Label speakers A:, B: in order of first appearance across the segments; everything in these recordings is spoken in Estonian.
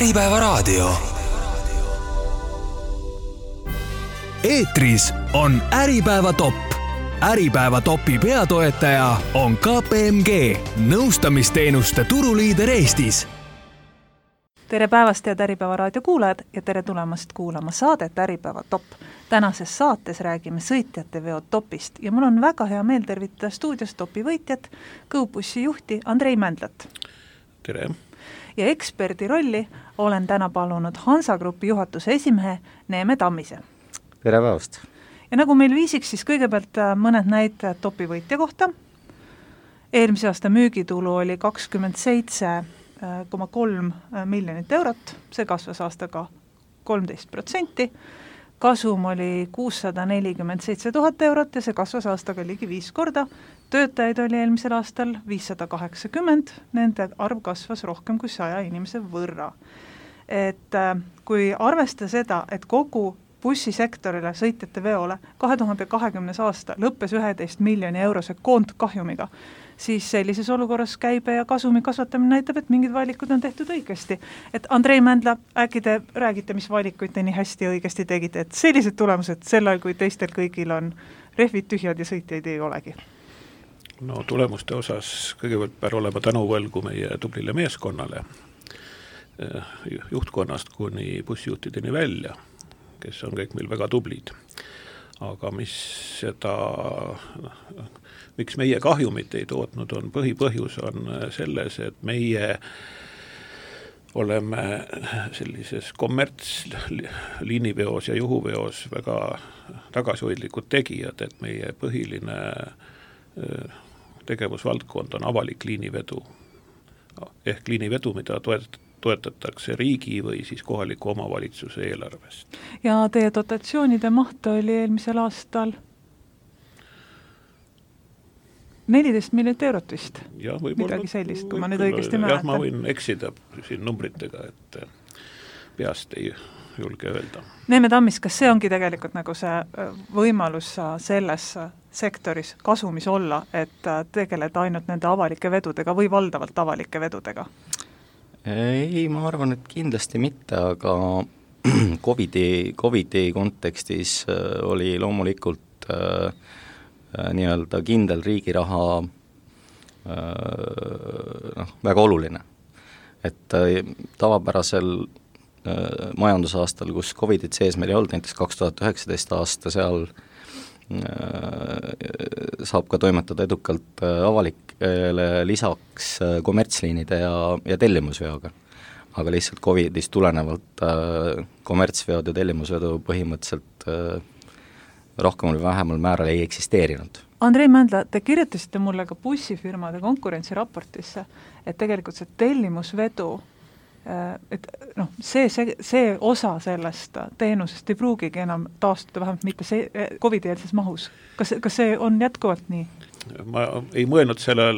A: Äripäevaraadio. Eetris on Äripäeva top. Äripäeva topi peatoetaja on KPMG, nõustamisteenuste turuliider Eestis.
B: Tere päevast, head Äripäevaraadio kuulajad ja tere tulemast kuulama saadet Äripäeva top. Tänases saates räägime sõitjate veo topist ja mul on väga hea meel tervitada stuudios topi võitjat, GoBussi juhti Andrei Mändlat.
C: Tere!
B: Ja eksperdi rolli olen täna palunud Hansa Grupi juhatuse esimehe Neeme Tammise.
D: Tere päevast!
B: Ja nagu meil viisiks, siis kõigepealt mõned näitajad topi võitja kohta. Eelmise aasta müügitulu oli 27,3 miljonit eurot, see kasvas aastaga 13%. Kasum oli 647 000 eurot ja see kasvas aastaga ligi 5 korda. Töötajaid oli eelmisel aastal 580, nende arv kasvas rohkem kui 100 inimese võrra. Et kui arvesta seda, et kogu bussisektorile, sõitjate veole 2020. aasta lõppes 11 miljoni eurose koondkahjumiga, siis sellises olukorras käibe ja kasumi kasvatamine näitab, et mingid valikud on tehtud õigesti. Et Andrei Mändla, äkki te räägite, mis valikuid te nii hästi õigesti tegite, et sellised tulemused sellal, kui teistel kõigil on rehvid tühjad ja sõitjaid ei olegi?
C: No tulemuste osas kõigepealt peab olema tänuvõlgu meie tublile meeskonnale, juhtkonnast kuni bussijuhtideni välja, kes on kõik meil väga tublid. Aga miks meie kahjumit ei tootnud, on põhipõhjus on selles, et meie oleme sellises kommertsliiniveos ja juhuveos väga tagasihoidlikud tegijad, et meie põhiline tegevusvaldkond on avalik liinivedu. Ehk liinivedu, mida toetatakse riigi või siis kohaliku omavalitsuse eelarvest.
B: Ja teie dotatsioonide maht oli eelmisel aastal 14 miljonit eurot vist.
C: Ja,
B: midagi sellist, kui ma nüüd õigesti mäletan.
C: Jah, ma võin eksida siin numbritega, et peast ei julge öelda.
B: Neeme Tammis, kas see ongi tegelikult nagu see võimalus selles sektoris kasumis olla, et tegeleda ainult nende avalike vedudega või valdavalt avalike vedudega?
D: Ei, ma arvan, et kindlasti mitte, aga COVID-i kontekstis oli loomulikult nii-öelda kindel riigiraha väga oluline. Et tavapärasel majandusaastal, kus COVID-it sees meil ei olnud, näiteks 2019 aasta, seal saab ka toimetada edukalt avalikele lisaks kommertsliinide ja tellimusveoga. Aga lihtsalt COVIDist tulenevalt kommertsveod ja tellimusvedu põhimõtteliselt rohkem või vähemal määral ei eksisteerinud.
B: Andrei Mändla, te kirjutasite mulle ka bussifirmade konkurentsiraportisse, et tegelikult see tellimusvedu, et see osa sellest teenusest ei pruugigi enam taastuda, vähemalt mitte see COVID-eelses mahus. Kas see on jätkuvalt nii?
C: Ma ei mõelnud sellel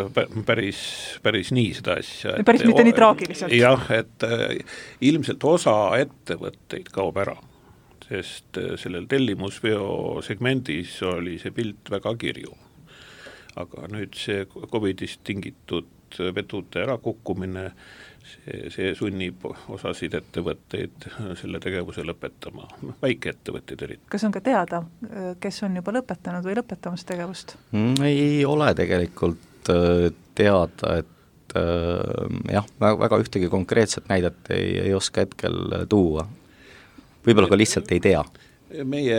C: päris nii seda asja.
B: Päris mitte nii traagiliselt.
C: Jah, et ilmselt osa ettevõtteid kaob ära, sest sellel tellimusveo segmendis oli see pilt väga kirju. Aga nüüd see COVID-ist tingitud vedude ärakukkumine, see sunnib osasid ettevõtteid selle tegevuse lõpetama, väikeettevõtteid eriti.
B: Kas on ka teada, kes on juba lõpetanud või lõpetamas tegevust?
D: Ei ole tegelikult teada, et jah, väga ühtegi konkreetset näidet ei oska hetkel tuua. Võib-olla ka lihtsalt ei tea.
C: Meie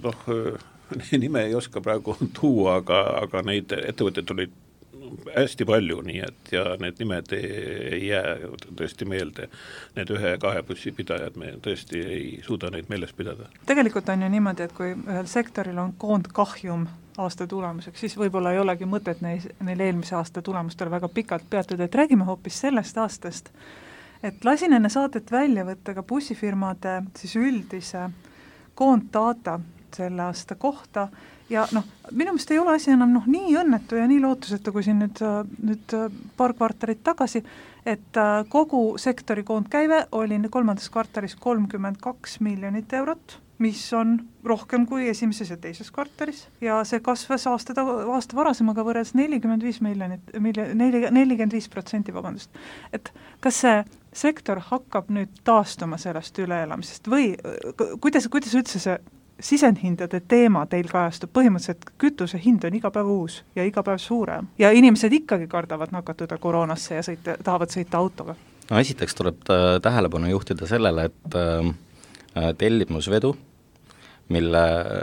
C: nime ei oska praegu tuua, aga neid ettevõtteid olid hästi palju, nii et ja need nimed ei jää tõesti meelde. Need 1-2 bussipidajad, me tõesti ei suuda neid meeles pidada. Tegelikult
B: on ju niimoodi, et kui ühel sektoril on koondkahjum aasta tulemuseks, siis võib-olla ei olegi mõtet neil eelmise aasta tulemustele väga pikalt peatuda, et räägime hoopis sellest aastast. Et lasin enne saadet välja võtta ka bussifirmade siis üldise koonddata selle aasta kohta ja minu meelest ei ole asi enam nii õnnetu ja nii lootusetu, kui siin nüüd paar kvartalit tagasi, et kogu sektori koondkäive oli 3. kvartalis 32 miljonit eurot, mis on rohkem kui esimeses ja teises kvartalis ja see kasvas aasta varasemaga võrreldes 45%, vabandust. Et kas see sektor hakkab nüüd taastuma sellest üleelamisest või kuidas üldse see sisendhindade teema teil kajastub? Põhimõtteliselt kütuse hind on iga päev uus ja iga päev suurem ja inimesed ikkagi kardavad nakatuda koroonasse ja tahavad sõita autoga.
D: No esiteks tuleb tähelepanu juhtida sellele, et tellimusvedu, mille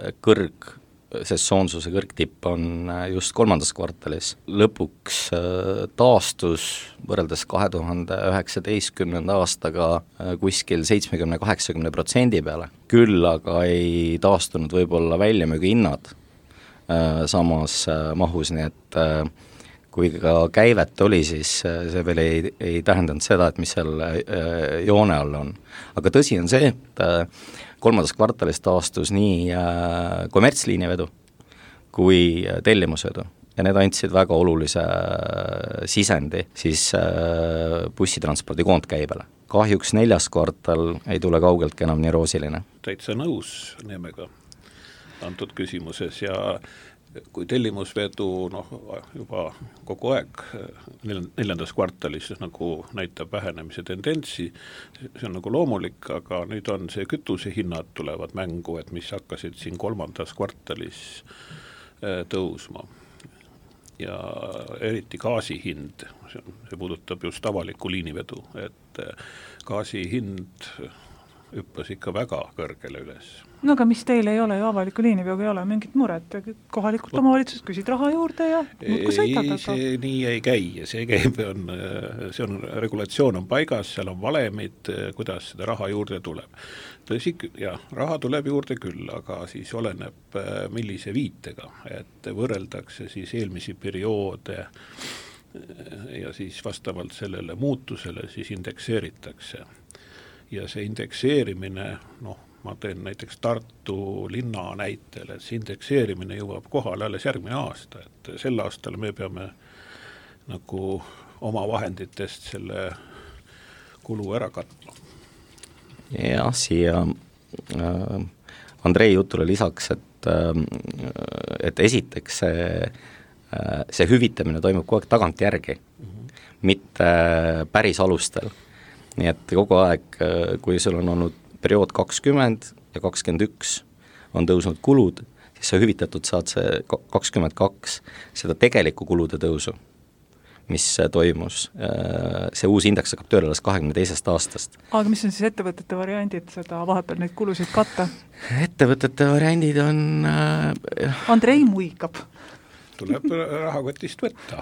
D: sesoonsuse kõrgtipp on just 3. kvartalis, lõpuks taastus võrreldes 2019. aastaga kuskil 70-80% peale. Küll aga ei taastunud võib-olla väljamüügi hinnad samas mahus, nii et kui ka käivet oli, siis see veel ei tähendanud seda, et mis seal joone all on. Aga tõsi on see, et 3. kvartalis taastus nii kommertsliinivedu kui tellimusvedu ja need andsid väga olulise sisendi siis bussitranspordi koondkäibele. Kahjuks 4. kvartal ei tule kaugeltki enam nii roosiline.
C: Täitsa nõus Neemega antud küsimuses ja kui tellimusvedu juba kogu aeg 4. kvartalis nagu näitab vähenemise tendentsi, see on nagu loomulik, aga nüüd on see kütusehinnad tulevad mängu, et mis hakkasid siin 3. kvartalis tõusma. Ja eriti gaasi hind, see puudutab just avalikku liinivedu, et gaasi hind hüppas ikka väga kõrgele üles.
B: No aga mis teil ei ole ju avaliku liiniveoga ei ole mingit muret, kohalikult omavalitsused küsid raha juurde ja muudku sõitad.
C: See nii ei käi, see on regulatsioon on paigas, seal on valemid, kuidas seda raha juurde tuleb. Tõsi, ja raha tuleb juurde küll, aga siis oleneb millise viitega, et võrreldakse siis eelmisi perioode ja siis vastavalt sellele muutusele siis indekseeritakse. Ja see indekseerimine, ma teen näiteks Tartu linna näitel, et see indekseerimine jõuab kohale alles järgmine aasta, et sel aastal me peame nagu oma vahenditest selle kulu ära katma.
D: Ja siia Andrei jutule lisaks, et esiteks see hüvitamine toimub kogu aeg tagantjärgi, mitte päris alustel. Nii et kogu aeg, kui sul on olnud periood 20 ja 21 on tõusnud kulud, siis sa hüvitatud saad see 22 seda tegeliku kulude tõusu, mis toimus. See uus indeks hakkab tööle alles 22. aastast.
B: Aga mis on siis ettevõtete variandid seda vahepeal neid kulusid katta?
D: Ettevõtete variandid on...
B: Andrei muikab.
C: Tuleb rahakotist võtta.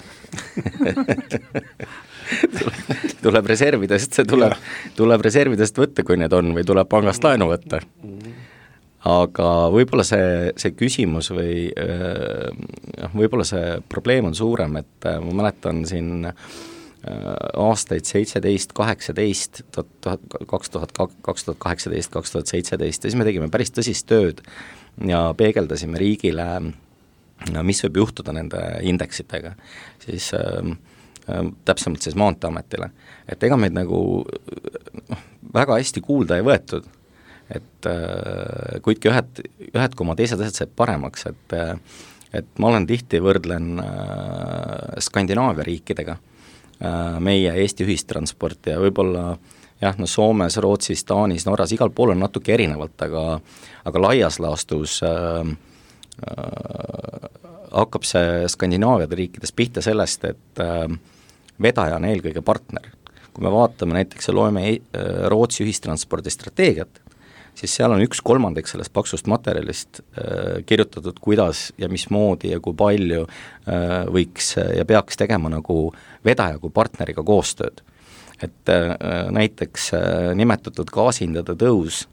D: tuleb reservidest, tuleb reservidest võtta, kui need on, või tuleb pangast laenu võtta. Aga võib-olla see küsimus või võib-olla see probleem on suurem, et ma mäletan siin aastaid 17, 18, 2018, 2017 ja siis me tegime päris tõsist tööd ja peegeldasime riigile, mis võib juhtuda nende indeksitega, siis täpsemalt siis Maanteeametile. Et ega meid nagu väga hästi kuulda ei võetud, et kuidki ühed koma teised asjad saab paremaks, et ma olen tihti võrdlen Skandinaavia riikidega meie Eesti ühistransport ja võib-olla Soomes, Rootsis, Taanis, Norras, igal pool on natuke erinevalt, aga laias laastus hakkab see Skandinaaviade riikides pihta sellest, et vedaja on eelkõige partner. Kui me vaatame näiteks ja loeme Rootsi ühistranspordi strateegiat, siis seal on 1/3 sellest paksust materjalist kirjutatud, kuidas ja mismoodi ja kui palju võiks ja peaks tegema nagu vedaja kui partneriga koostööd. Et näiteks nimetatud gaasihindade tõus,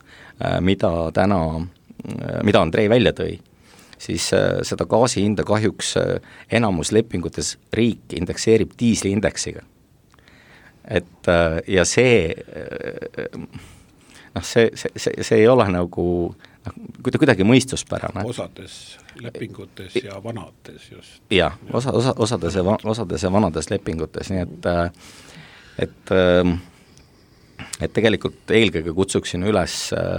D: mida Andrei välja tõi, siis seda gaasihinda kahjuks enamus lepingutes riik indekseerib diisliindeksiga. Et ja see ei ole nagu kuidagi mõistuspärane.
C: Osades lepingutes ja vanades just.
D: Jah, osades ja vanades lepingutes, nii et tegelikult eelkõige kutsuksin üles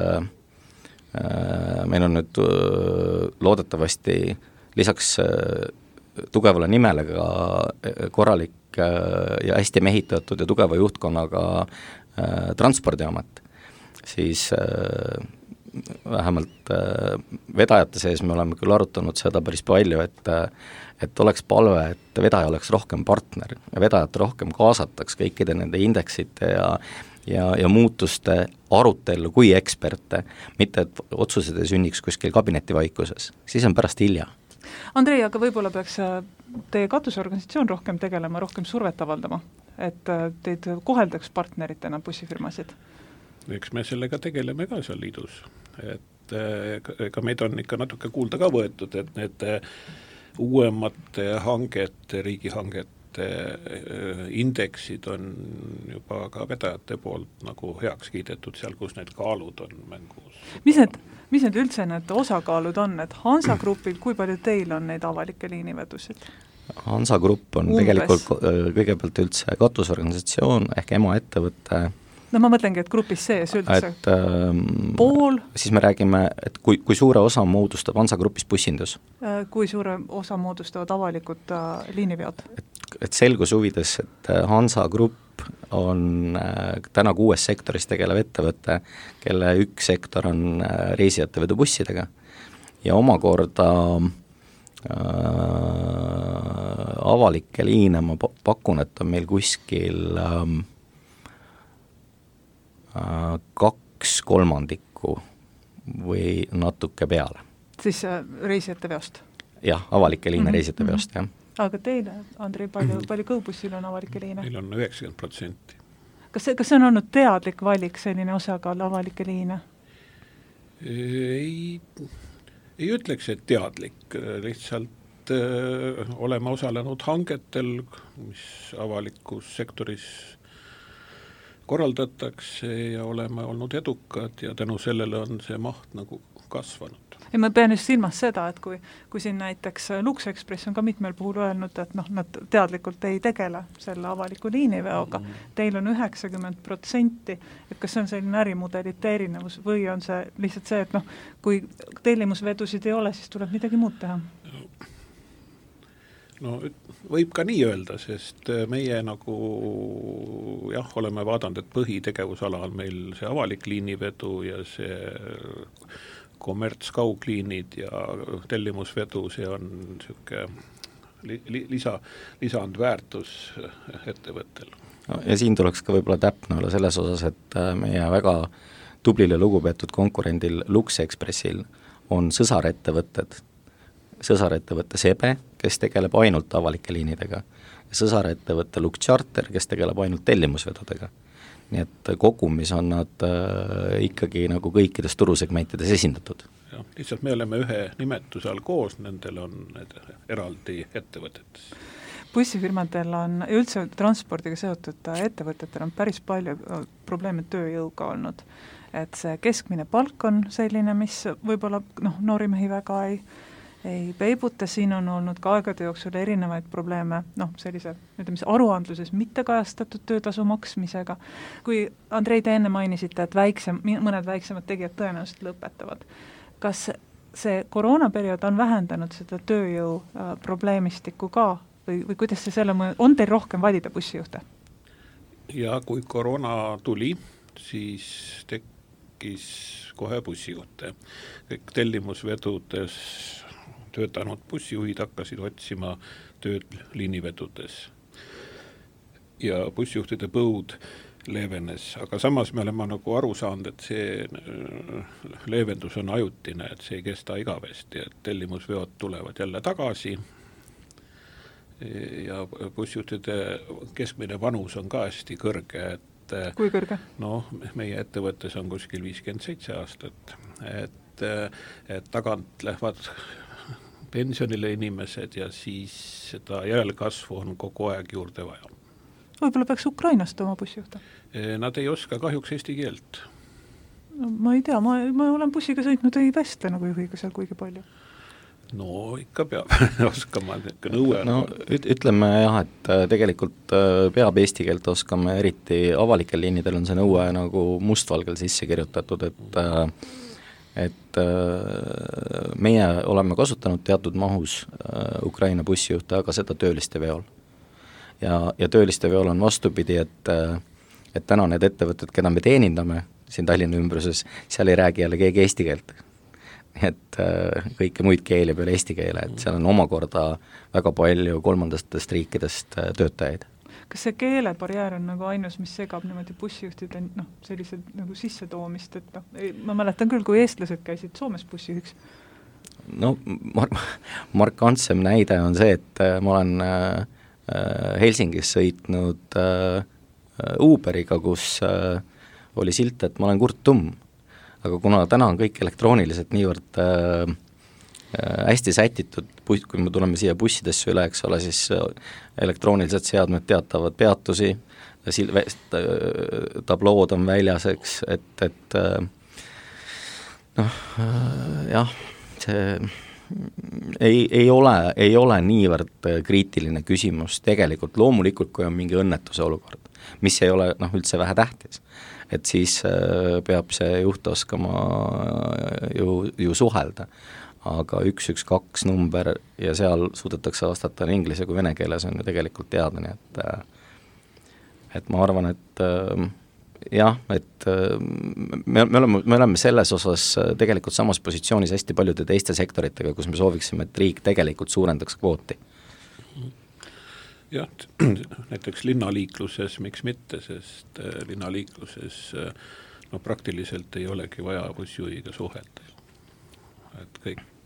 D: meil on nüüd loodetavasti lisaks tugevale nimele ka korralik ja hästi mehitatud ja tugeva juhtkonnaga Transpordiamet, siis vähemalt vedajate sees me oleme küll arutanud seda päris palju, et oleks palve, et vedaja oleks rohkem partner ja vedajat rohkem kaasataks kõikide nende indeksite ja muutuste arutellu kui eksperte, mitte et otsused ei sünniks kuskil kabinetivaikuses, siis on pärast hilja.
B: Andrei, aga võib-olla peaks teie katusorganisatsioon rohkem tegelema, rohkem survet avaldama, et teid koheldaks partneritena bussifirmasid?
C: Eks me sellega tegeleme ka seal liidus, et ega meid on ikka natuke kuulda ka võetud, et need uuemate hangete, riigihangete indeksid on juba ka vedajate poolt nagu heaks kiidetud seal, kus need kaalud on mängus.
B: Mis need üldse need osakaalud on, et Hansa Grupil, kui palju teil on neid avalikke liinivedusid?
D: Hansa Grupp on tegelikult kõigepealt üldse katusorganisatsioon ehk emaettevõte.
B: No ma mõtlengi, et grupis sees üldse pool.
D: Siis me räägime, et kui suure osa moodustab Hansa Grupis bussindus.
B: Kui suure osa moodustavad avalikud liiniveod?
D: Et selgus huvides, et Hansa Grupp on täna 6 sektoris tegelev ettevõte, kelle üks sektor on reisijate vedu bussidega ja omakorda avalikke liine ma pakun, et on meil kuskil 2/3 või natuke peale.
B: Siis reisijate veost?
D: Jah, avalikke liine reisijate veost, jah.
B: Aga teile, Andrei, palju Go-bussil on avalikke liine?
C: Meil on 90%.
B: Kas see on olnud teadlik valik, selline osakaal avalikke liine?
C: Ei ütleks, et teadlik, lihtsalt oleme osalenud hangetel, mis avalikus sektoris korraldatakse ja oleme olnud edukad ja tänu sellele on see maht nagu kasvanud.
B: Ja ma pean just silmas seda, et kui siin näiteks Lux Express on ka mitmel puhul öelnud, et nad teadlikult ei tegele selle avaliku liiniveoga, teil on 90%, et kas see on selline ärimudelite erinevus või on see lihtsalt see, et kui tellimusvedusid ei ole, siis tuleb midagi muud teha?
C: No võib ka nii öelda, sest meie nagu oleme vaadanud, et põhitegevusala on meil see avalik liinivedu ja see kommertskaugliinid ja tellimusvedu, see on niisugune lisandväärtus ettevõttel.
D: Ja siin tuleks ka võib-olla täpne olla selles osas, et meie väga tublile lugupeetud konkurendil Lux Expressil on sõsarettevõtte Sebe, kes tegeleb ainult avalike liinidega, ja sõsarettevõtte Lux Charter, kes tegeleb ainult tellimusvedudega. Nii et kogumis on nad ikkagi nagu kõikides turusegmentides esindatud.
C: Ja, lihtsalt me oleme ühe nimetuse all koos, nendel on eraldi ettevõtetes.
B: Bussifirmadel on, üldse transpordiga seotud ettevõtetel on päris palju probleeme tööjõuga olnud. Et see keskmine palk on selline, mis võib-olla noori mehi väga ei peibuta, siin on olnud ka aegade jooksul erinevaid probleeme, sellise aruandluses mitte kajastatud töötasu maksmisega. Kui Andrei, te enne mainisite, et mõned väiksemad tegijad tõenäoliselt lõpetavad. Kas see koroonaperiood on vähendanud seda tööjõu probleemistikku ka või kuidas see selle mõju, on teil rohkem valida bussijuhte?
C: Ja kui koroona tuli, siis tekkis kohe bussijuhte. Kõik tellimusvedudes töötanud bussijuhid hakkasid otsima tööd liinivedudes ja bussijuhtide põud leevenes, aga samas me oleme nagu aru saanud, et see leevendus on ajutine, et see ei kesta igavesti, et tellimusveod tulevad jälle tagasi ja bussijuhtide keskmine vanus on ka hästi kõrge, et
B: kui kõrge?
C: Meie ettevõttes on kuskil 57 aastat, et tagant lähevad pensionile inimesed ja siis seda järelkasvu on kogu aeg juurde vaja.
B: Võib-olla peaks Ukrainast oma bussijuhta?
C: Nad ei oska kahjuks eesti keelt.
B: Ma ei tea, ma olen bussiga sõitnud, ei vestle nagu juhiga seal kuigi palju.
C: No ikka peab oskama nõue.
D: Ütleme jah, et tegelikult peab eesti keelt oskama, eriti avalikel liinidel on see nõue nagu mustvalgel sisse kirjutatud, et meie oleme kasutanud teatud mahus Ukraina bussijuhte, aga seda tööliste veol. Ja tööliste veol on vastupidi, et et täna need ettevõtted, keda me teenindame siin Tallinna ümbruses, seal ei räägi jälle keegi eesti keelt. Et kõiki muid keeli peale eesti keele, et seal on omakorda väga palju kolmandatest riikidest töötajaid.
B: Kas see keelebarjäär on nagu ainus, mis segab niimoodi bussijuhtide sellised nagu sissetoomist, et ma mäletan küll, kui eestlased käisid Soomes bussijuhiks?
D: No markantsem näide on see, et ma olen Helsingis sõitnud Uberiga, kus oli silt, et ma olen Kurt Tumm, aga kuna täna on kõik elektrooniliselt niivõrd hästi sätitud, kui me tuleme siia bussidesse üle, eks ole, siis elektroonilised seadmed teatavad peatusi, tablood on väljas, eks, et jah, see ei ole niivõrd kriitiline küsimus tegelikult, loomulikult kui on mingi õnnetuse olukord, mis ei ole üldse vähe tähtis, et siis peab see juht oskama ju suhelda, aga 112 number ja seal suudetakse vastata nii inglise kui vene keeles on ju tegelikult teada, nii et ma arvan, et jah, et me oleme selles osas tegelikult samas positsioonis hästi paljude teiste sektoritega, kus me sooviksime, et riik tegelikult suurendaks kvooti.
C: Jah, näiteks linnaliikluses, miks mitte, sest linnaliikluses praktiliselt ei olegi vaja bussijuhiga suhelda. Et kõik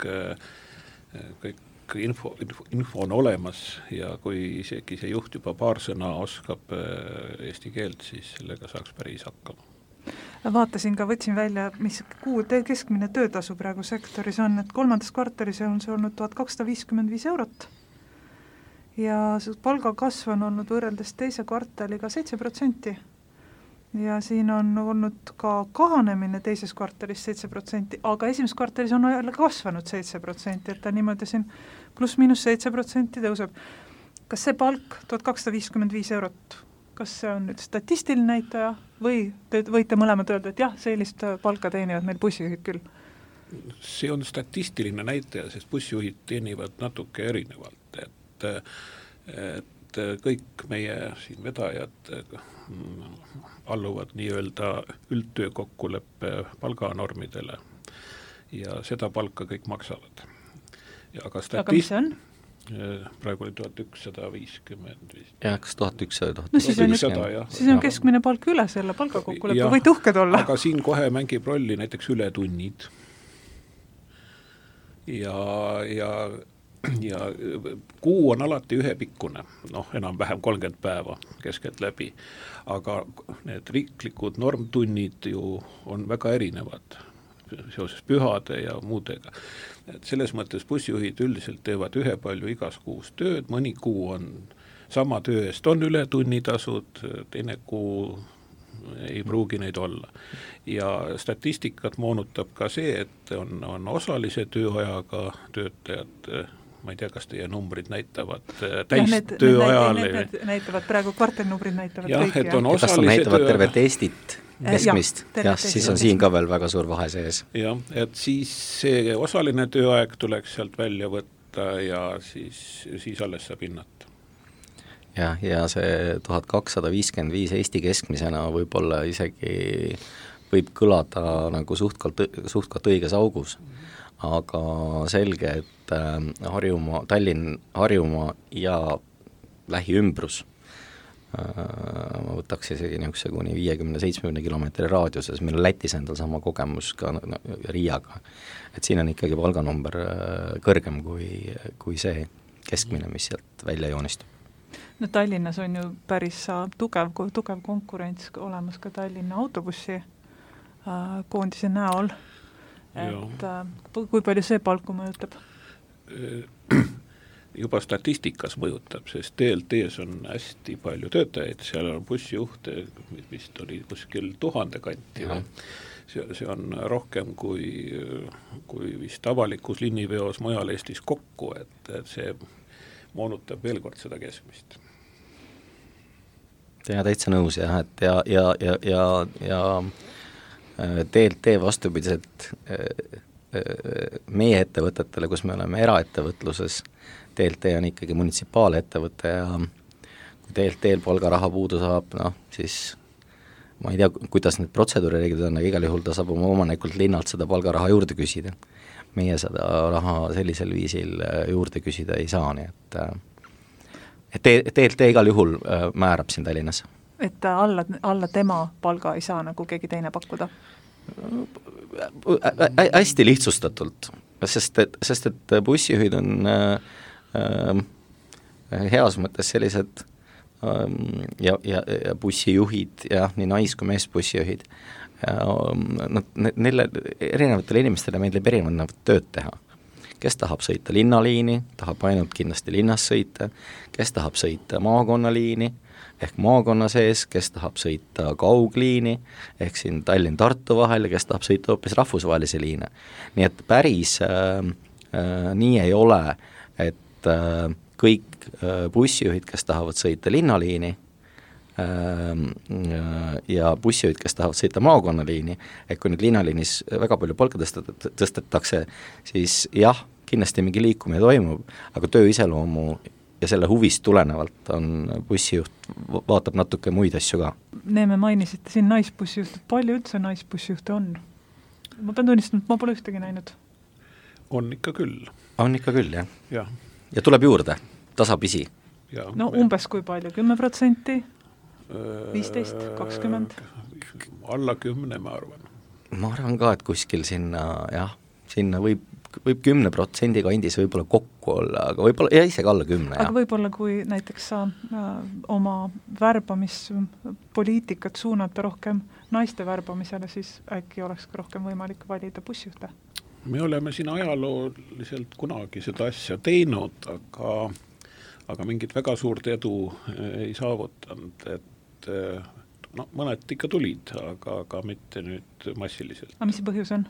C: info on olemas ja kui isegi see juht juba paar sõna oskab eesti keelt, siis sellega saaks päris hakkama.
B: Vaatasin ka, võtsin välja, mis kuu keskmine töötasu praegu sektoris on, et 3. kvartalis on see olnud 1255 eurot ja palga kasv on olnud võrreldes teise kvartaliga 7%. Ja siin on olnud ka kahanemine teises kvartalis 7%, aga esimeses kvartalis on jälle kasvanud 7%, et ta niimoodi siin pluss-miinus 7% tõuseb. Kas see palk 1255 eurot, kas see on nüüd statistiline näitaja või te võite mõlemad öelda, et jah, sellist palka teenivad meil bussijuhid küll?
C: See on statistiline näitaja, sest bussijuhid teenivad natuke erinevalt, et kõik meie siin vedajad alluvad nii-öelda üldtöö kokkuleppe palganormidele ja seda palka kõik maksavad. Aga
B: mis see on?
C: Praegu oli 1150.
D: Jah, kas 1100?
B: No siis on keskmine palk üle selle palgakokkuleppe, võid uhked olla.
C: Aga siin kohe mängib rolli näiteks ületunnid ja kuu on alati ühepikkune, enam-vähem 30 päeva keskelt läbi, aga need riiklikud normtunnid ju on väga erinevad seoses pühade ja muudega. Et selles mõttes bussijuhid üldiselt teevad ühepalju igas kuus tööd, mõni kuu on sama töö eest on ületunnitasud, teine kuu ei pruugi neid olla. Ja statistikat moonutab ka see, et on osalise tööajaga töötajad, ma ei tea, kas teie numbrid näitavad täistööajal.
B: Need näitavad praegu, kvartalnumbrid näitavad
C: jah,
B: kõik.
C: Ja
D: kas on näitavad tervet Eestit keskmist? Jah, siis on siin ka veel väga suur vahe sees.
C: Jah, et siis see osaline tööaeg tuleks sealt välja võtta ja siis alles saab hinnata.
D: Ja see 1255 Eesti keskmisena võib-olla isegi võib kõlada nagu suhtkalt õiges augus, aga selge, et Harjumaa ja lähiümbrus, ma võtaks isegi niisuguse kuni 50-70 kilomeetri raadiuses, meil on Lätis endal sama kogemus ka Riiaga, et siin on ikkagi palganumber kõrgem kui see keskmine, mis sealt välja joonistub.
B: No Tallinnas on ju päris tugev konkurents olemas ka Tallinna autobussi koondise näol, et kui palju see palku mõjutab?
C: Juba statistikas mõjutab, sest TLT-s on hästi palju töötajaid, seal on bussijuhte, vist oli kuskil 1000 kanti. See on rohkem kui vist avalikus linniveos mujal Eestis kokku, et see moonutab veel kord seda keskmist.
D: Ja täitsa nõus jah, et ja TLT vastupidiselt meie ettevõtetele, kus me oleme eraettevõtluses, TLT on ikkagi munitsipaalettevõte ja kui TLT-l palgaraha puudu saab, siis ma ei tea, kuidas need protseduurireeglid on, aga igal juhul ta saab oma omanikult linnalt seda palgaraha juurde küsida. Meie seda raha sellisel viisil juurde küsida ei saa, nii et TLT igal juhul määrab siin Tallinnas.
B: Et alla tema palga ei saa nagu keegi teine pakkuda?
D: Hästi lihtsustatult, sest et bussijuhid on heas mõttes sellised ja bussijuhid, jah, nii nais- kui mees bussijuhid, neile erinevatele inimestele meeldib erinevat tööd teha. Kes tahab sõita linnaliini, tahab ainult kindlasti linnas sõita, kes tahab sõita maakonnaliini, ehk maakonna sees, kes tahab sõita kaugliini, ehk siin Tallinn-Tartu vahel, ja kes tahab sõita hoopis rahvusvahelise liine. Nii et päris nii ei ole, et kõik bussijuhid, kes tahavad sõita linnaliini ja bussijuhid, kes tahavad sõita maakonnaliini, ehk kui nüüd linnaliinis väga palju palka tõstetakse, siis jah, kindlasti mingi liikumine toimub, aga töö iseloomu ja selle huvist tulenevalt on bussijuht, vaatab natuke muid asju ka.
B: Neeme mainisite siin naisbussijuhte, palju üldse naisbussijuhte on? Ma pean tunnistama, et ma pole ühtegi näinud.
C: On ikka küll,
D: jah.
C: Ja.
D: Ja tuleb juurde, tasapisi.
C: Ja,
B: no umbes kui palju, 10%? 15, 20?
C: Alla 10, ma arvan.
D: Ma arvan ka, et kuskil sinna võib 10% kandis võib-olla kokku olla, aga võib-olla ja isegi alla 10.
B: Aga võib-olla kui näiteks sa oma värbamispoliitikat suunata rohkem naiste värbamisele, siis äkki oleks ka rohkem võimalik valida bussijuhte?
C: Me oleme siin ajalooliselt kunagi seda asja teinud, aga mingit väga suurt edu ei saavutanud, et mõned ikka tulid, aga mitte nüüd massiliselt.
B: Aga mis see põhjus on?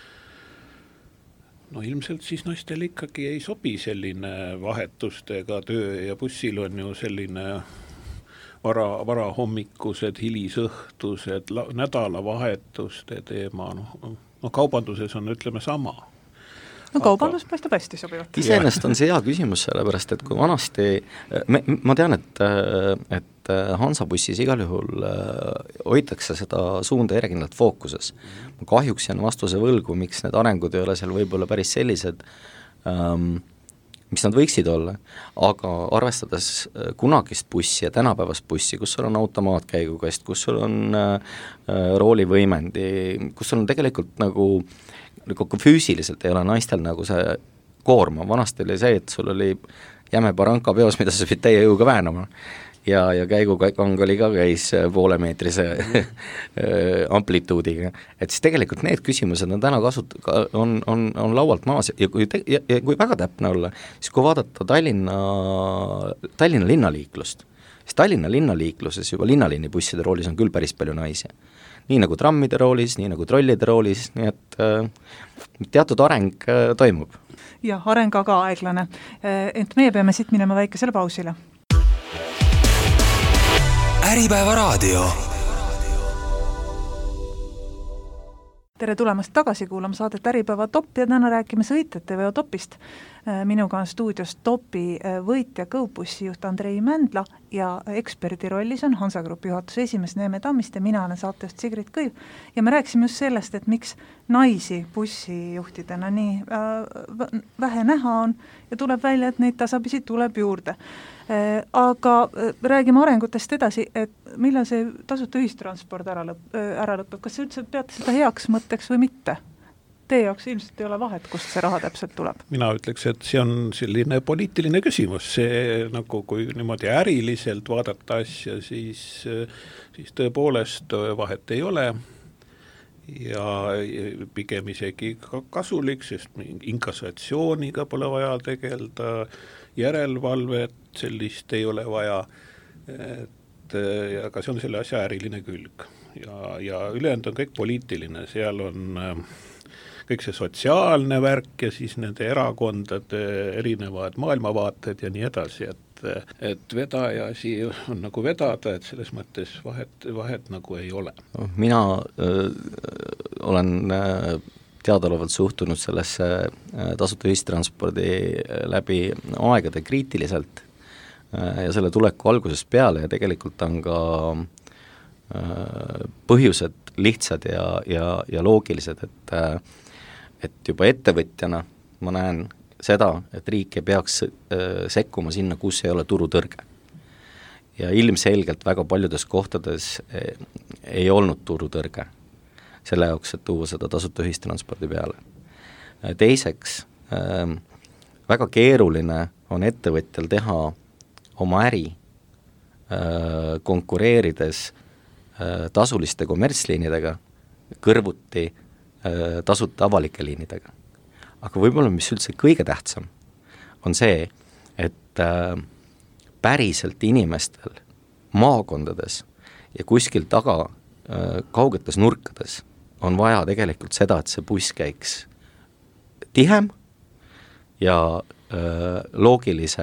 C: No ilmselt siis naistel ikkagi ei sobi selline vahetustega töö ja bussil on ju selline varahommikused, hilisõhtused, nädalavahetuste teema, kaubanduses on, ütleme, sama.
B: No kaubandus paistab hästi sobivat.
D: Iseenesest on see hea küsimus, sellepärast, et kui vanasti, ma tean, et Hansabussis igal juhul hoitakse seda suunda järgindelt fookuses. Ma kahjuks jään vastuse võlgu, miks need arengud ei ole seal võib-olla päris sellised, mis nad võiksid olla, aga arvestades kunagist bussi ja tänapäevast bussi, kus sul on automaatkäigukast, kus sul on roolivõimendi, kus sul on tegelikult nagu füüsiliselt ei ole naistel nagu see koorma. Vanasti oli see, et sul oli jäme baranka peos, mida sa pidid täie jõuga väänama ja käigukang oli ka käis poolemeetrise amplituudiga. Et siis tegelikult need küsimused on täna on laualt maas ja kui väga täpne olla, siis kui vaadata Tallinna linnaliiklust, siis Tallinna linnaliikluses juba linnaliini busside roolis on küll päris palju naisi. Nii nagu trammide roolis, nii nagu trollide roolis, nii et teatud areng toimub.
B: Ja, areng aga aeglane. Ent meie peame siit minema väikesele pausile.
A: Äripäeva raadio.
B: Tere tulemast tagasi kuulama saadet Äripäeva Top ja täna räägime sõitjate veo Topist. Minuga on stuudios Topi võitja GoBussijuht Andrei Mändla ja eksperdi rollis on Hansa Grupi juhatuse esimees Neeme Tammist ja mina olen saatejuht Sigrid Kõiv. Ja me rääkisime just sellest, et miks naisi bussijuhtidena nii vähe näha on ja tuleb välja, et neid tasapisi tuleb juurde. Aga räägime arengutest edasi, et millal see tasuta ühistransport ära lõpeb? Kas see üldse peate seda heaks mõtteks või mitte? Teie jaoks ilmselt ei ole vahet, kust see raha täpselt tuleb?
C: Mina ütleks, et see on selline poliitiline küsimus. See nagu kui niimoodi äriliselt vaadata asja, siis tõepoolest vahet ei ole ja pigem isegi kasulik, sest inkassatsiooniga pole vaja tegelda, järelevalvet sellist ei ole vaja, aga see on selle asja äriline külg. Ja ülejäänud on kõik poliitiline, seal on kõik see sotsiaalne värk ja siis nende erakondade erinevad maailmavaated ja nii edasi, et vedajasi on nagu vedada, et selles mõttes vahet nagu ei ole.
D: Mina olen teadaolevalt suhtunud sellesse tasuta ühistranspordi läbi aegade kriitiliselt ja selle tuleku algusest peale ja tegelikult on ka põhjused lihtsad ja loogilised, et juba ettevõtjana ma näen seda, et riik ei peaks sekkuma sinna, kus ei ole turutõrge. Ja ilmselgelt väga paljudes kohtades ei olnud turutõrge selle jaoks, et tuua seda tasuta ühistranspordi peale. Teiseks, väga keeruline on ettevõtjal teha oma äri konkureerides tasuliste kommertsliinidega kõrvuti tasuta avalike liinidega. Aga võib-olla mis üldse kõige tähtsam on see, et päriselt inimestel maakondades ja kuskil taga kaugetes nurkades on vaja tegelikult seda, et see buss käiks tihem ja loogilise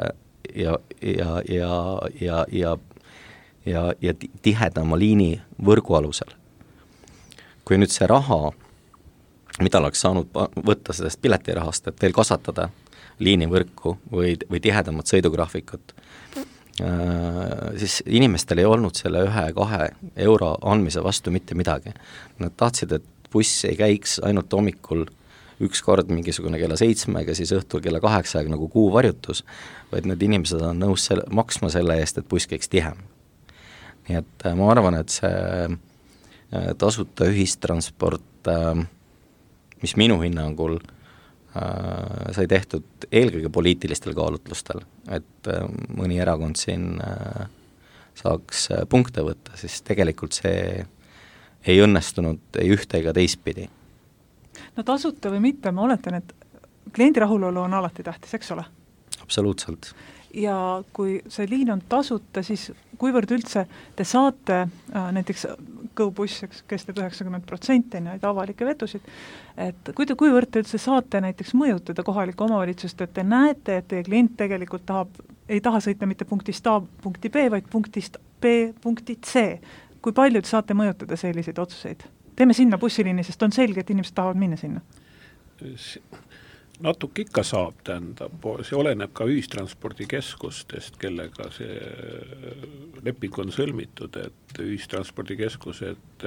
D: ja tihedama liini võrgu alusel. Kui nüüd see raha, mida oleks saanud võtta sellest piletirahast, et veel kasvatada liinivõrku või tihedamat sõidugraafikut, siis inimestel ei olnud selle 1-2 euro andmise vastu mitte midagi. Nad tahtsid, et buss ei käiks ainult hommikul üks kord mingisugune kella 7 ja siis õhtul kella 8 nagu kuuvarjutus, vaid need inimesed on nõus maksma selle eest, et buss käiks tihem. Nii et ma arvan, et see tasuta ühistransport, mis minu hinnangul sai tehtud eelkõige poliitilistel kaalutlustel, et mõni erakond siin saaks punkte võtta, siis tegelikult see ei õnnestunud ei ühte ega teistpidi.
B: No tasuta või mitte, ma oletan, et kliendi rahulolu on alati tähtis, eks ole?
D: Absoluutselt.
B: Ja kui see liin on tasuta, siis kuivõrd üldse te saate näiteks GoBuss, kes teeb 90% neid avalikke vetusid, et kuivõrd te üldse saate näiteks mõjutada kohalikku omavalitsust, et te näete, et teie klient tegelikult ei taha sõita mitte punktist A punkti B, vaid punktist B punkti C. Kui palju te saate mõjutada selliseid otsuseid? Teeme sinna bussiliini, sest on selge, et inimesed tahavad minna sinna.
C: Natuke ikka saab, tähendab, see oleneb ka ühistranspordikeskustest, kellega see leping on sõlmitud, et ühistranspordikeskused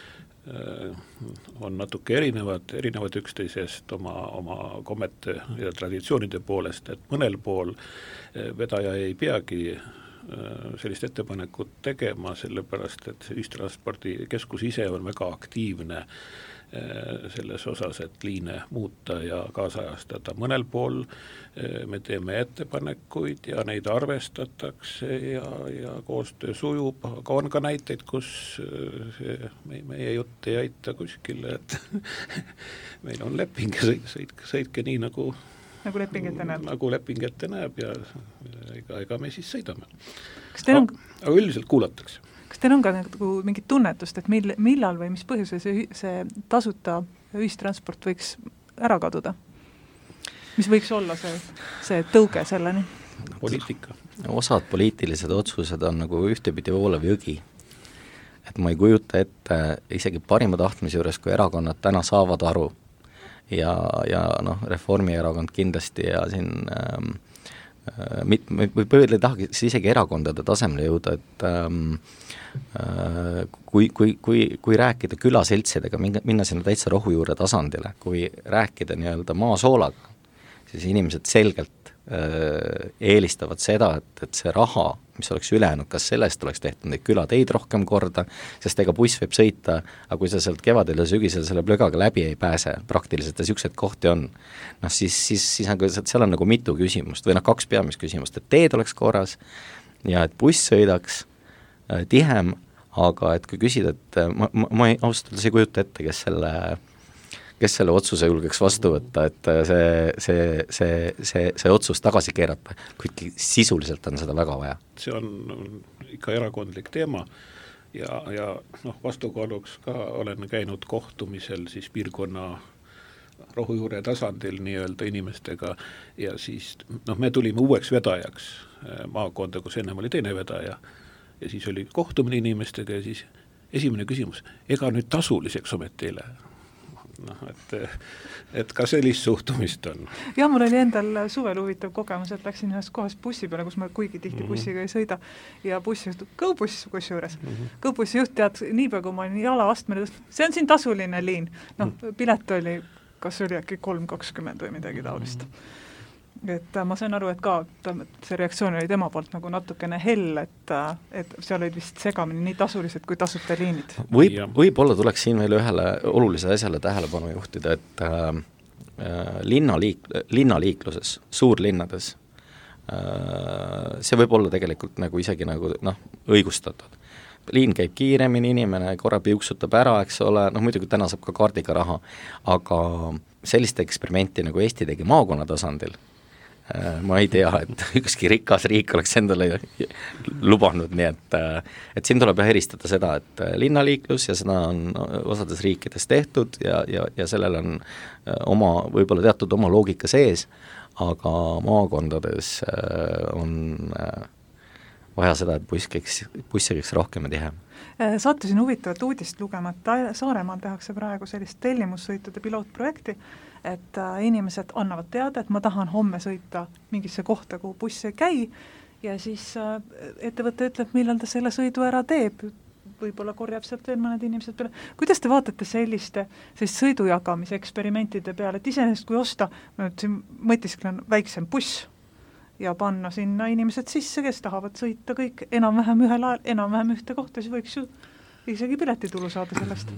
C: on natuke erinevad üksteisest oma kommete ja traditsioonide poolest, et mõnel pool vedaja ei peagi sellist ettepanekut tegema, sellepärast, et see ühistranspordikeskus ise on väga aktiivne selles osas, et liine muuta ja kaasajastada. Mõnel pool me teeme ettepanekuid ja neid arvestatakse ja koostöö sujub, aga on ka näiteid, kus meie jutt ei aita kuskile, et meil on leping, sõitke nii nagu
B: leping ette näeb.
C: Nagu leping ette näeb ja ega me siis sõidame. Aga üldiselt kuulatakse.
B: Kas teil on ka nagu mingit tunnetust, et millal või mis põhjusel see tasuta ühistransport võiks ära kaduda? Mis võiks olla see tõuge selleni?
C: Poliitika.
D: Osad poliitilised otsused on nagu ühtepidi voolev jõgi. Et ma ei kujuta ette isegi parima tahtmise juures, kui erakonnad täna saavad aru ja Reformierakond kindlasti ja siin võib ei tahagi isegi erakondade tasemele jõuda, et kui rääkida külaseltsidega, minna sinna täitsa rohujuure tasandile, kui rääkida nii-öelda maasoolaga, siis inimesed selgelt eelistavad seda, et see raha, mis oleks ülejäänud, kas sellest oleks tehtud neid külateid rohkem korda, sest ega buss võib sõita, aga kui sa sealt kevadel ja sügisel selle plögaga läbi ei pääse, praktiliselt ja siukseid kohti on, siis seal on nagu mitu küsimust või 2 peamist küsimust, et teed oleks korras ja et buss sõidaks tihem, aga et kui küsida, et ma ausalt ei kujuta ette, kes selle otsuse julgeks vastu võtta, et see otsus tagasi keerata, kuid sisuliselt on seda väga vaja.
C: See on ikka erakondlik teema ja vastukaaluks ka olen käinud kohtumisel siis piirkonna rohujuure tasandil nii-öelda inimestega ja siis me tulime uueks vedajaks maakonda, kus ennem oli teine vedaja ja siis oli kohtumine inimestega ja siis esimene küsimus, ega nüüd tasuliseks ometi ei lähe? noh, et ka sellist suhtumist on.
B: Jah, mul oli endal suvel huvitav kogemus, et läksin ühest kohast bussi peale, kus ma kuigi tihti bussiga ei sõida, ja bussi juht, GoBuss kusjuures. GoBussi juht tead, niipea kui ma olin jala astmele tõstnud, see on siin tasuline liin. Noh, pilet oli, kas oli äkki 3.20 või midagi taolist. Et ma sain aru, et ka see reaktsioon oli tema poolt nagu natukene hell, et seal olid vist segamini nii tasulised kui tasuta liinid.
D: Võib-olla tuleks siin veel ühele olulise asjale tähelepanu juhtida, et linnaliikluses, suurlinnades, see võib olla tegelikult nagu isegi nagu õigustatud. Liin käib kiiremini, inimene korra piuksutab ära, eks ole, muidugi täna saab ka kaardiga raha, aga sellist eksperimenti nagu Eesti tegi maakonna tasandil, ma ei tea, et ükski rikas riik oleks endale lubanud, nii et siin tuleb eristada seda, et linnaliiklus ja seda on osades riikides tehtud ja sellel on võib-olla teatud oma loogika sees, aga maakondades on vaja seda, et buss käiks rohkem ja tihem.
B: Sattusin huvitavat uudist lugema, et Saaremaal tehakse praegu sellist tellimussõitude pilootprojekti, et inimesed annavad teada, et ma tahan homme sõita mingisse kohta, kuhu buss ei käi, ja siis ettevõte ütleb, millal ta selle sõidu ära teeb, võib-olla korjab sealt veel mõned inimesed peale. Kuidas te vaatate sellist sõidujagamise eksperimentide peale, et iseenesest kui osta, ma nüüd siin mõtisklen väiksem buss, ja panna sinna inimesed sisse, kes tahavad sõita kõik enam-vähem ühel ajal, enam-vähem ühte kohta, siis võiks ju isegi piletitulu saada sellest.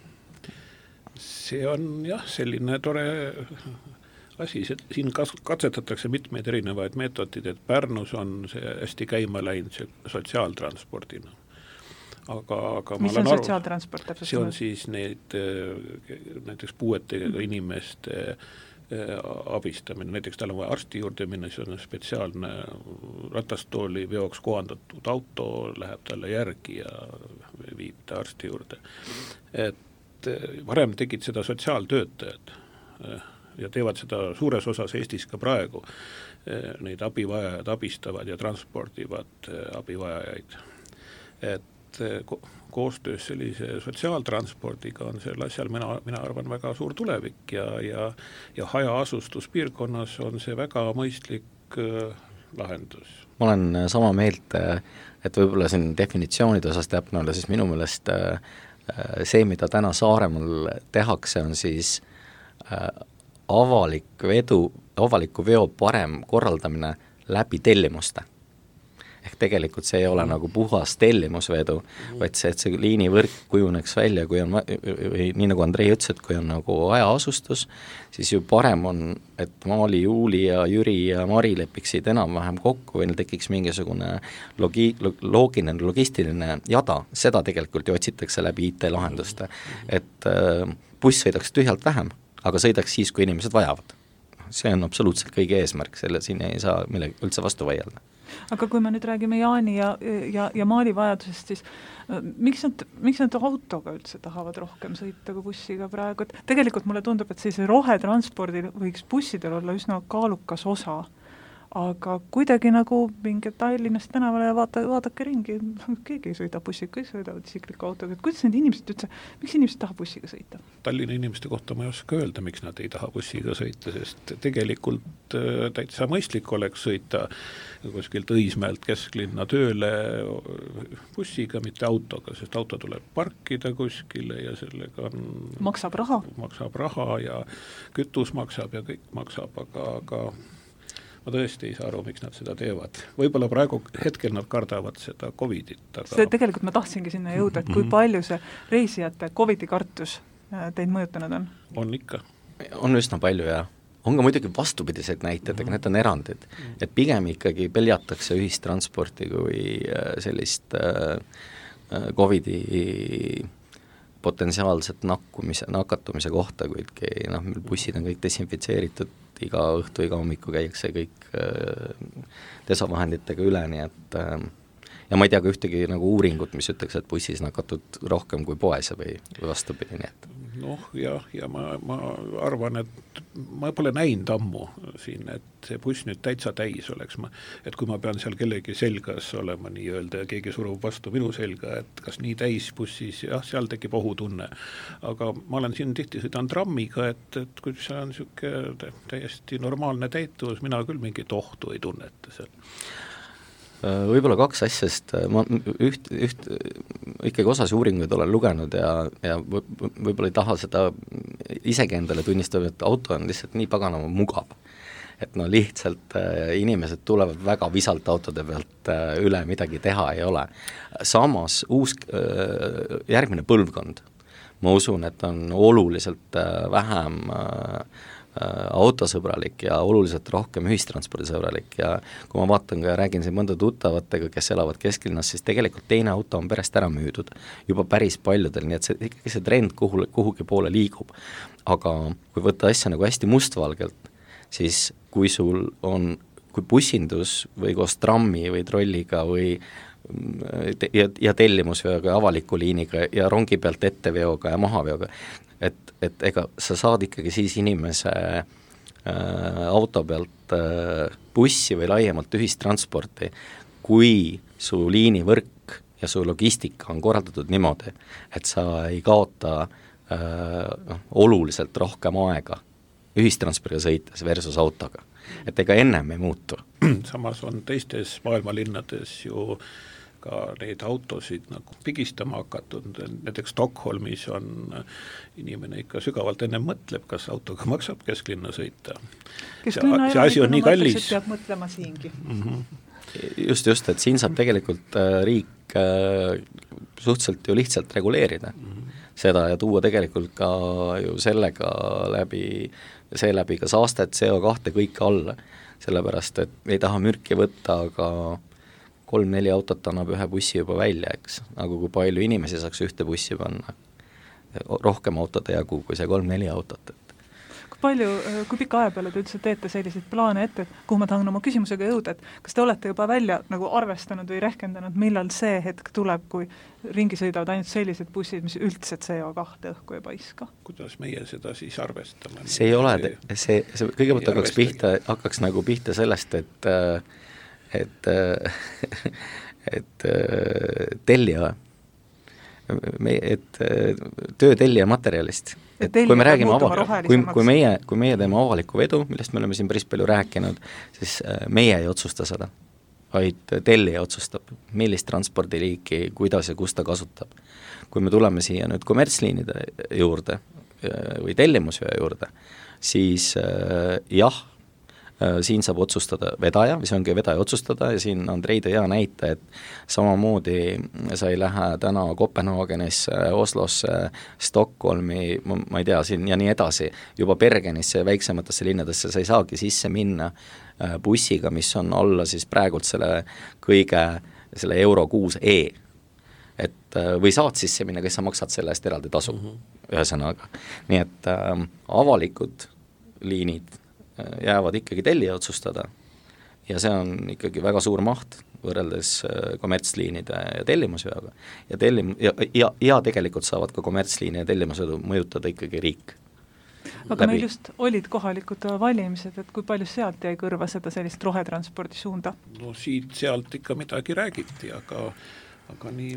C: See on jah, selline tore asi, siin katsetatakse mitmeid erinevaid meetodid, et Pärnus on see hästi käima läinud sotsiaaltranspordina. Aga
B: mis on sotsiaaltransport?
C: See on siis need näiteks puuetega inimeste abistamine, näiteks tal on vaja arsti juurde minna, siis on spetsiaalne ratastooli veoks kohandatud auto, läheb talle järgi ja viib ta arsti juurde. Et varem tegid seda sotsiaaltöötajad ja teevad seda suures osas Eestis ka praegu. Neid abivajajad abistavad ja transpordivad abivajajaid. Et koostöös sellise sotsiaaltranspordiga on sel asjal, mina arvan, väga suur tulevik ja hajaasustuspiirkonnas on see väga mõistlik lahendus.
D: Ma olen sama meelt, et võib-olla siin definitsioonide osas täpne olla, siis minu meelest see, mida täna Saaremaal tehakse, on siis avaliku veo parem korraldamine läbi tellimuste. Ehk tegelikult see ei ole nagu puhas tellimusvedu, vaid see, et see liinivõrk kujuneks välja, kui on, nii nagu Andrei ütles, et kui on nagu ajaastustus, siis ju parem on, et Maali, Juuli ja Jüri ja Mari lepiksid enam-vähem kokku või neil tekiks mingisugune logistiline jada, seda tegelikult ju otsitakse läbi IT-lahenduste, et buss sõidaks tühjalt vähem, aga sõidaks siis, kui inimesed vajavad. See on absoluutselt kõige eesmärk, selle siin ei saa millegi üldse vastu vaielda.
B: Aga kui me nüüd räägime Jaani ja Maali vajadusest, siis miks nad autoga üldse tahavad rohkem sõita kui bussiga praegu? Et tegelikult mulle tundub, et sellise rohetranspordil võiks bussidel olla üsna kaalukas osa, aga kuidagi nagu minge Tallinnast tänavale ja vaadake ringi, keegi ei sõida bussiga, kõik sõidavad isikliku autoga, et kuidas need inimesed üldse, miks inimesed taha bussiga sõita?
C: Tallinna inimeste kohta ma ei oska öelda, miks nad ei taha bussiga sõita, sest tegelikult täitsa mõistlik oleks sõita kuskilt Õismäelt kesklinna tööle bussiga, mitte autoga, sest auto tuleb parkida kuskile ja sellega on maksab raha ja kütus maksab ja kõik maksab, aga ma tõesti ei saa aru, miks nad seda teevad. Võib-olla praegu hetkel nad kardavad seda COVID-it. Aga
B: see tegelikult ma tahtsingi sinna jõuda, et kui palju see reisijate COVID-i kartus teid mõjutanud on?
C: On ikka.
D: On üsna palju, jah. On ka muidugi vastupidiseid näited, aga need on erandid. Et pigem ikkagi peljatakse ühistransporti kui sellist COVID-i potentsiaalset nakatumise kohta, kuidki bussid on kõik desinfitseeritud, iga õhtu, iga hommiku käiakse kõik desavahenditega üle, nii et ja ma ei tea ka ühtegi nagu uuringut, mis ütleks, et bussis nakatud rohkem kui poes või vastupidi, nii et
C: Noh, jah, ja ma arvan, et ma pole näinud ammu siin, et see buss nüüd täitsa täis oleks, et kui ma pean seal kellegi selgas olema nii-öelda ja keegi surub vastu minu selga, et kas nii täis bussis, jah, seal tekib ohutunne. Aga ma olen siin tihti sõidan trammiga, et kui see on niisugune täiesti normaalne täituvus, mina küll mingit ohtu ei tunneta seal.
D: Võib-olla kaks asja, sest ma ikkagi osas uuringuid olen lugenud ja võib-olla ei taha seda isegi endale tunnistada, et auto on lihtsalt nii paganama mugav. Et no lihtsalt inimesed tulevad väga visalt autode pealt üle, midagi teha ei ole. Samas järgmine põlvkond, ma usun, et on oluliselt vähem autosõbralik ja oluliselt rohkem ühistranspordisõbralik ja kui ma vaatan ka ja räägin siin mõnda tuttavatega, kes elavad kesklinnas, siis tegelikult teine auto on perest ära müüdud juba päris paljudel, nii et ikkagi see trend kuhugi poole liigub. Aga kui võtta asja nagu hästi mustvalgelt, siis kui bussindus või koos trammi või trolliga või ja tellimusveoga ja avaliku liiniga ja rongi pealt etteveoga ja mahaveoga, et ega sa saad ikkagi siis inimese auto pealt bussi või laiemalt ühistransporti, kui su liinivõrk ja su logistika on korraldatud niimoodi, et sa ei kaota oluliselt rohkem aega ühistranspordiga sõites versus autoga. Et ega ennem ei muutu.
C: Samas on teistes maailmalinnades ju ka neid autosid nagu pigistama hakatud, näiteks Stockholmis on inimene ikka sügavalt enne mõtleb, kas autoga maksab kesklinna sõita.
B: Kesklinna
C: see asi on nii kallis.
B: Peab mõtlema siingi.
D: Just, et siin saab tegelikult riik suhteliselt ju lihtsalt reguleerida seda ja tuua tegelikult ka ju sellega seeläbi ka saastet, CO2 kõike alla, sellepärast et ei taha mürki võtta, aga 3-4 autot annab ühe bussi juba välja, eks, aga kui palju inimesi saaks ühte bussi panna, rohkem autode jagu kui see 3-4 autot.
B: Kui pika aja peale te üldse teete selliseid plaane ette, kuhu ma tahan oma küsimusega jõuda, et kas te olete juba välja nagu arvestanud või rehkendanud, millal see hetk tuleb, kui ringi sõidavad ainult sellised bussid, mis üldse CO2 õhku ei paiska? Kuidas
C: meie seda siis arvestame?
D: See ei ole, see kõigepealt hakkaks nagu pihta sellest, et tellija, töötellija materjalist, et kui me räägime kui meie teeme avalikku vedu, millest me oleme siin päris palju rääkinud, siis meie ei otsusta seda, vaid tellija otsustab, millist transpordiliiki, kuidas ja kus ta kasutab. Kui me tuleme siia nüüd kommertsliinide juurde või tellimusveo juurde, siis jah, siin saab otsustada vedaja, või see ongi vedaja otsustada ja siin Andrei tõi hea näite, et samamoodi sa ei lähe täna Kopenhaagenisse, Oslosse, Stockholmi, ma ei tea, siin ja nii edasi, juba Bergenisse ja väiksematesse linnadesse, sa ei saagi sisse minna bussiga, mis on alla siis praegult selle Euro 6E. Et või saad sisse minna, kes sa maksad selle eest eraldi tasu, ühesõnaga. Nii et avalikud liinid jäävad ikkagi tellija otsustada ja see on ikkagi väga suur maht võrreldes kommertsliinide ja tellimusveoga ja tegelikult saavad ka kommertsliini ja tellimusvedu mõjutada ikkagi riik.
B: Aga meil just olid kohalikud valimised, et kui palju sealt jäi kõrva seda sellist rohetranspordi suunda?
C: No sealt ikka midagi räägiti, aga nii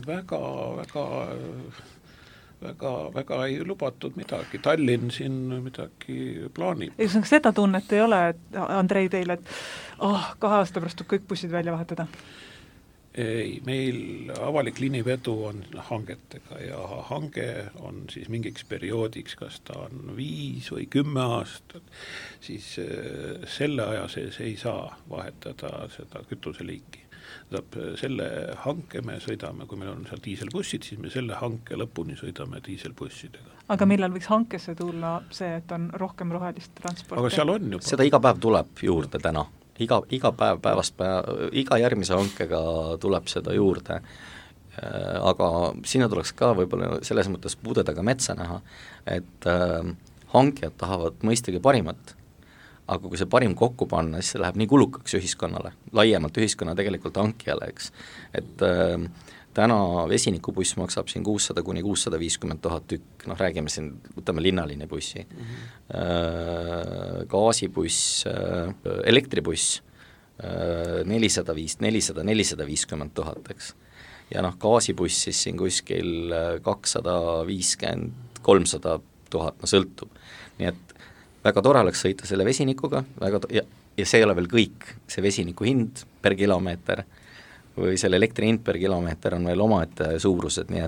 C: väga ei lubatud midagi. Tallinn siin midagi plaanib.
B: Seda tunnet ei ole, et Andrei teile, et 2 aasta pärast tuleb kõik bussid välja vahetada?
C: Ei, meil avalik liinivedu on hangetega ja hange on siis mingiks perioodiks, kas ta on 5 või 10 aastat, siis selle aja sees ei saa vahetada seda kütuseliiki. Selle hanke me sõidame, kui meil on seal diiselbussid, siis me selle hanke lõpuni sõidame diiselbussidega.
B: Aga millal võiks hankesse tulla see, et on rohkem rohelist transporti?
C: Aga seal on juba.
D: Seda iga päev tuleb juurde täna. Iga iga järgmise hankega tuleb seda juurde. Aga sinna tuleks ka võib-olla selles mõttes puudedega metsa näha, et hankijad tahavad mõistagi parimat. Aga kui see parim kokku panna, siis see läheb nii kulukaks ühiskonnale, laiemalt ühiskonna tegelikult hankijale, eks. Et täna vesinikubuss maksab siin 600 kuni 650 000 tükk, noh räägime siin, võtame linnaline bussi, gaasibuss, elektribuss, 450 000, eks. Ja noh, gaasibuss siis siin kuskil 250 300 000, no sõltub. Nii et väga tore oleks sõita selle vesinikuga, ja see ei ole veel kõik, see vesiniku hind per kilomeeter või selle elektri hind per kilomeeter on veel omaette suurused, nii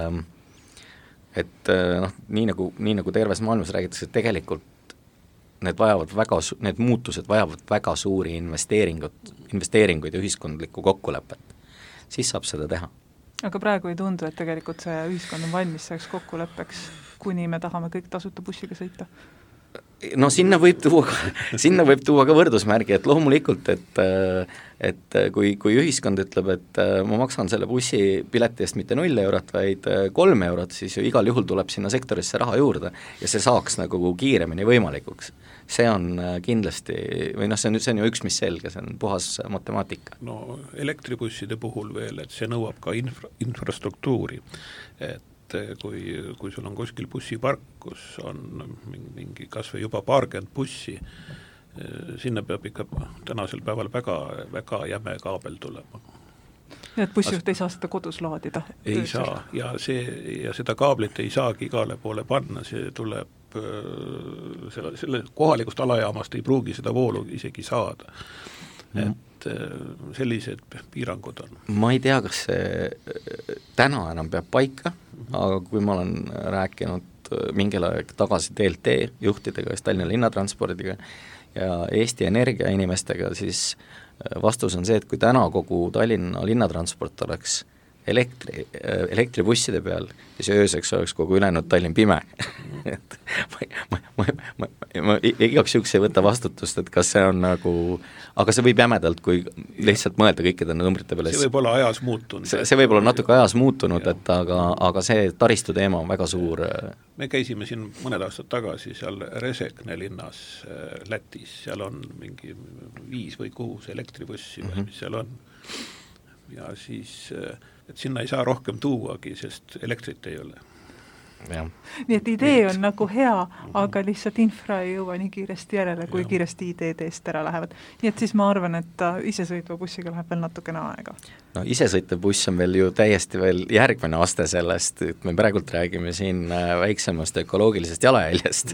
D: et noh, nii nagu terves maailmas räägitakse, et tegelikult need muutused vajavad väga suuri investeeringuid ja ühiskondlikku kokkulepet, siis saab seda teha.
B: Aga praegu ei tundu, et tegelikult see ühiskond on valmis selleks kokkuleppeks, kuni me tahame kõik tasuta bussiga sõita?
D: No sinna võib tuua ka võrdusmärgi, et loomulikult, et kui ühiskond ütleb, et ma maksan selle bussipileti eest mitte 0 eurot, vaid 3 eurot, siis ju igal juhul tuleb sinna sektorisse raha juurde ja see saaks nagu kiiremini võimalikuks. See on kindlasti, või noh, see on ju üks mis selge, see on puhas matemaatika.
C: No elektribusside puhul veel, et see nõuab ka infrastruktuuri, et kui sul on kuskil bussipark, kus on mingi kas või juba paarkümmend bussi, sinna peab ikka tänasel päeval väga, väga jäme kaabel tulema.
B: Ja et bussijuht ei saa seda kodus laadida?
C: Ei saa, ja seda kaablit ei saagi igale poole panna, see tuleb selle kohalikust alajaamast ei pruugi seda voolu isegi saada. Et sellised piirangud on. Ma
D: ei tea, kas see täna enam peab paika, aga kui ma olen rääkinud mingil aeg tagasi TLT juhtidega, Tallinna linnatranspordiga ja Eesti Energia inimestega, siis vastus on see, et kui täna kogu Tallinna linnatransport oleks elektribusside peal, siis ööseks oleks kogu ülejäänud Tallinn pime. Et ma igaks juhuks ei võta vastutust, et kas see on nagu, aga see võib jämedalt, kui lihtsalt mõelda kõikide numbrite peale.
C: See võib olla ajas muutunud.
D: See võib olla natuke ajas muutunud, et aga see taristu teema on väga suur.
C: Me käisime siin mõned aastad tagasi seal Resekne linnas Lätis, seal on mingi 5 või 6 elektribussi, mis seal on. Ja siis, et sinna ei saa rohkem tuuagi, sest elektrit ei ole.
B: Ja. Nii et idee on nagu hea, aga lihtsalt infra ei jõua nii kiiresti järele, kui kiiresti ideedest ära lähevad. Nii et siis ma arvan, et isesõitva bussiga läheb veel natukene aega.
D: No isesõitva buss on veel ju täiesti veel järgmine aste sellest, et me praegult räägime siin väiksemast ökoloogilisest jalajäljest.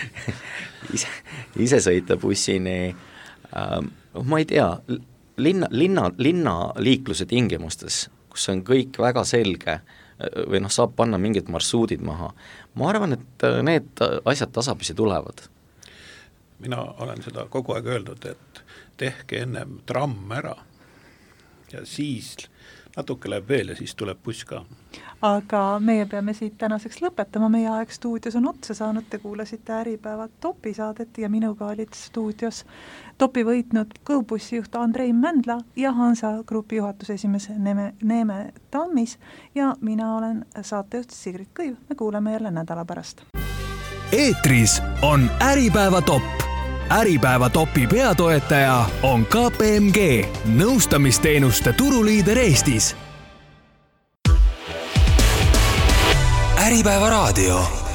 D: Isesõitva bussini, ma ei tea, linna liikluse tingimustes, kus on kõik väga selge või noh, saab panna mingid marsruudid maha. Ma arvan, et need asjad tasapisi tulevad.
C: Mina olen seda kogu aeg öeldud, et tehke ennem tramm ära ja siis natuke läheb veel ja siis tuleb buss ka.
B: Aga meie peame siit tänaseks lõpetama, meie aeg stuudios on otsa saanud, te kuulasite Äripäeva Topi saadet ja minuga olid stuudios Topi võitnud kõubussijuht Andrei Mändla ja Hansa Grupi juhatuse esimees Neeme Tammis ja mina olen saatejuht Sigrid Kõiv, me kuuleme jälle nädala pärast.
A: Eetris on Äripäeva Top. Äripäeva Topi peatoetaja on KPMG, nõustamisteenuste turuliider Eestis. Äripäeva raadio.